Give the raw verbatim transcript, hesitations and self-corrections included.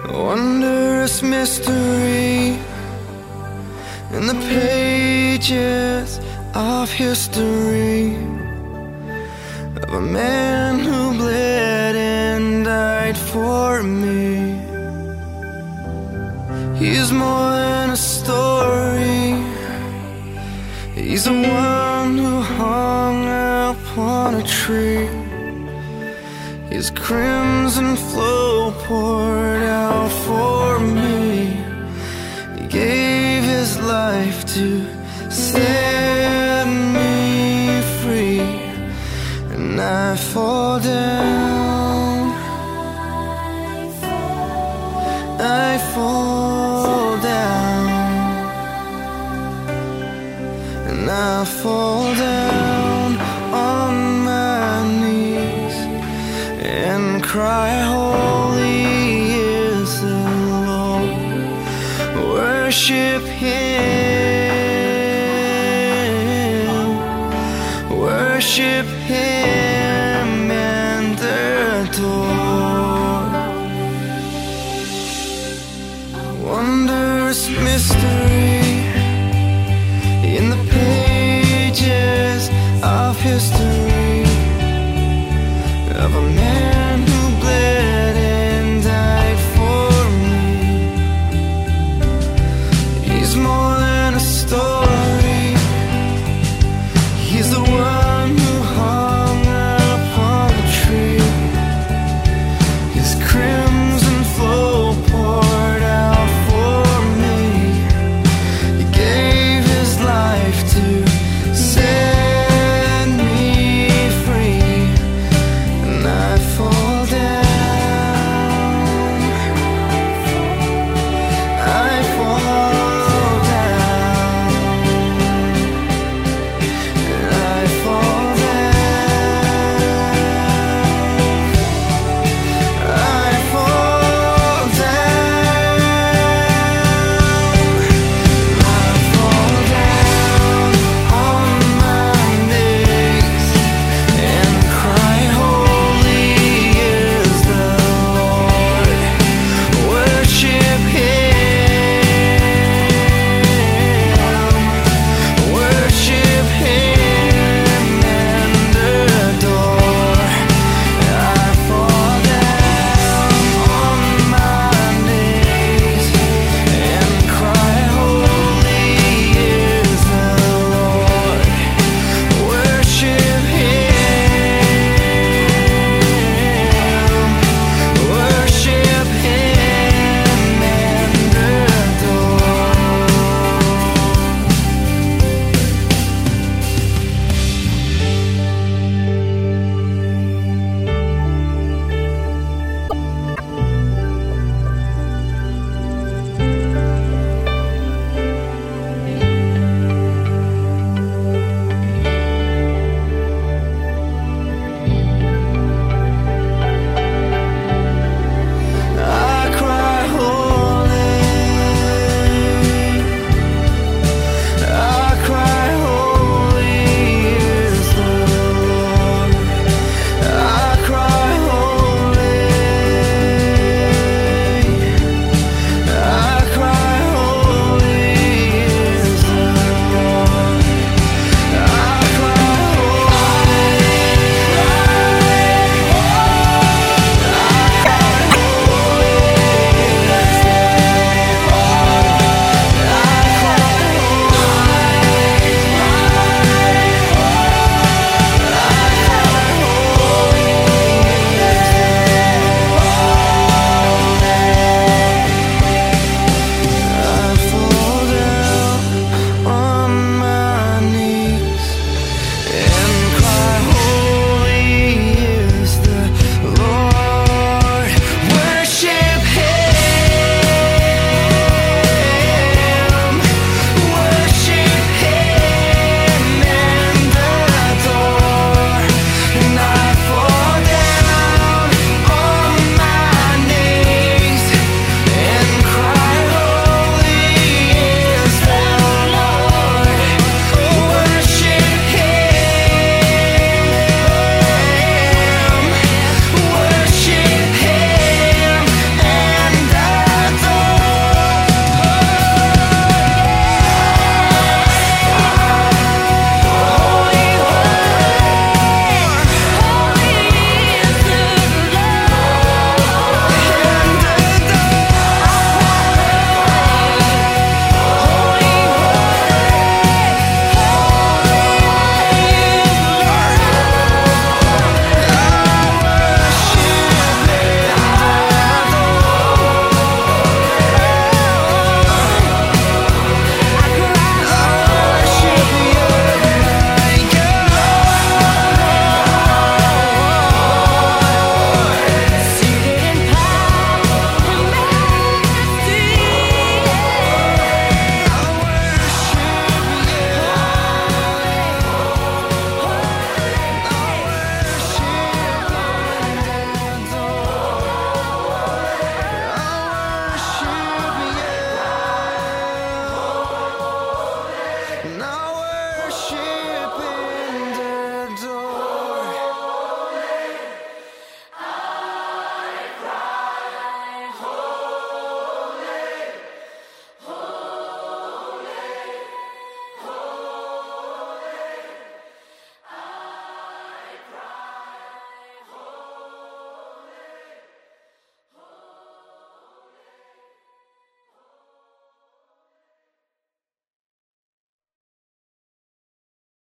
A wondrous mystery in the pages of history of a man who bled and died for me. He's more than a story. He's the one who hung upon a tree. His crimson flow poured out for me. He gave his life to set me free. And I fall down, I fall down, and I fall down on my knees and cry, holy is the Lord. Worship Him, worship Him and adore. Wondrous mystery